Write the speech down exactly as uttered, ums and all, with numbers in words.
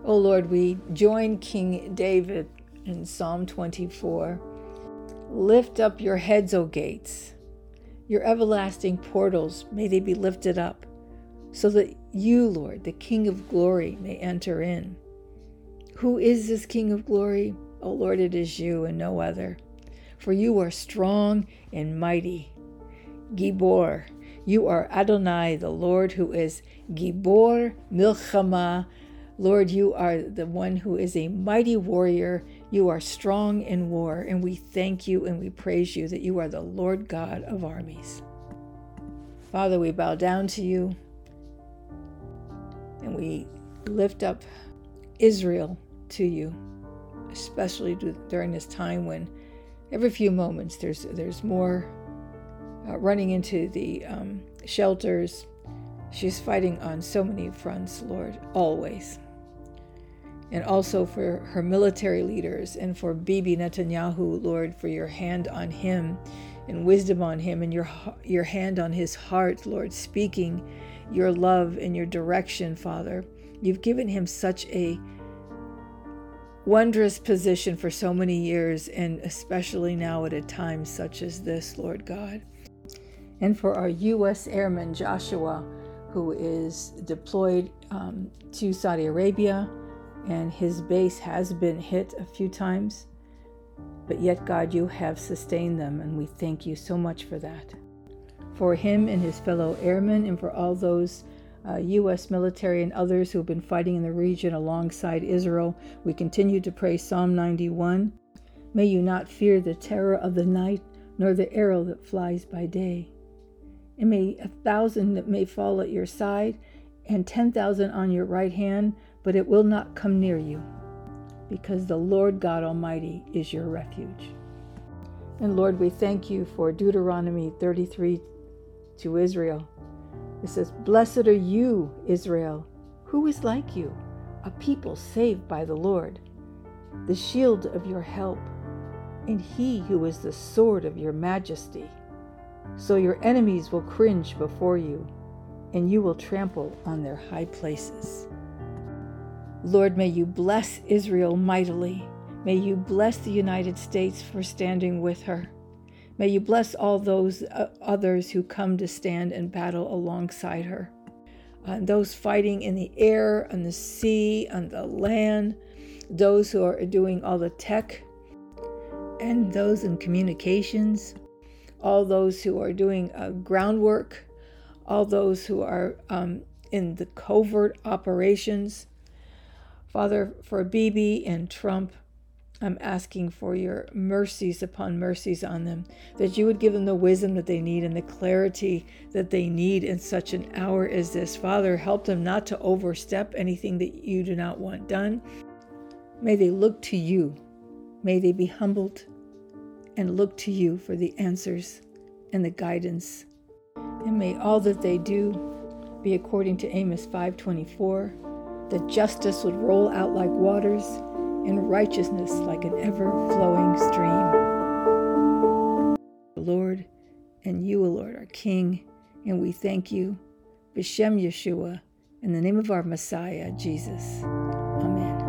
O Lord, we join King David in Psalm twenty-four. Lift up your heads, O gates. Your everlasting portals, may they be lifted up, so that you, Lord, the King of glory, may enter in. Who is this King of glory? O Lord, it is you and no other. For you are strong and mighty. Gibor, you are Adonai, the Lord who is Gibor Milchama. Lord, you are the one who is a mighty warrior. You are strong in war, and we thank you and we praise you that you are the Lord God of armies. Father, we bow down to you, and we lift up Israel to you, especially during this time when every few moments there's there's more uh, running into the um, shelters. She's fighting on so many fronts, Lord, always. And also for her military leaders and for Bibi Netanyahu, Lord, for your hand on him and wisdom on him and your your hand on his heart, Lord, speaking your love and your direction, Father. You've given him such a wondrous position for so many years, and especially now at a time such as this, Lord God. And for our U S airman, Joshua, who is deployed um, to Saudi Arabia, and his base has been hit a few times, but yet, God, you have sustained them, and we thank you so much for that. For him and his fellow airmen, and for all those uh, U S military and others who have been fighting in the region alongside Israel, we continue to pray Psalm ninety-one. May you not fear the terror of the night, nor the arrow that flies by day. And may a thousand that may fall at your side, and ten thousand on your right hand, but it will not come near you, because the Lord God Almighty is your refuge. And Lord, we thank you for Deuteronomy thirty-three to Israel. It says, "Blessed are you, Israel, who is like you, a people saved by the Lord, the shield of your help, and he who is the sword of your majesty. So your enemies will cringe before you, and you will trample on their high places." Lord, may you bless Israel mightily. May you bless the United States for standing with her. May you bless all those uh, others who come to stand and battle alongside her. Uh, those fighting in the air, on the sea, on the land, those who are doing all the tech, and those in communications, all those who are doing uh, groundwork, all those who are um, in the covert operations. Father, for Bibi and Trump, I'm asking for your mercies upon mercies on them, that you would give them the wisdom that they need and the clarity that they need in such an hour as this. Father, help them not to overstep anything that you do not want done. May they look to you. May they be humbled and look to you for the answers and the guidance. And may all that they do be according to Amos five twenty-four, that justice would roll out like waters and righteousness like an ever-flowing stream. Lord, and you, O Lord, are King, and we thank you. B'Shem Yeshua, in the name of our Messiah, Jesus. Amen.